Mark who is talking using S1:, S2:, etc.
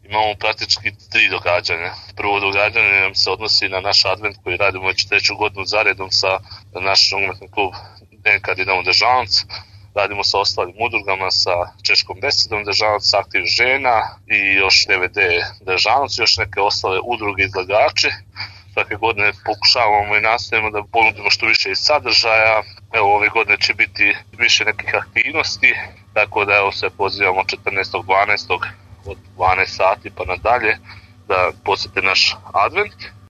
S1: Imamo praktički 3 događanja. Prvo događanje nam se odnosi na naš advent koji radimo već 3. godinu zaredom sa naš nogometni klub DNK Dinamo Dežanac. Radimo sa ostalim udrugama, sa Češkom besedom Dežanac, sa Aktiv žena i još DVD Dežanac, još neke ostale udruge izlagače. Svake godine pokušavamo i nastavimo da ponudimo što više iz sadržaja. Evo, ove godine će biti više nekih aktivnosti, tako da evo se pozivamo 14.12. od 12 sati pa nadalje da posjete naš advent.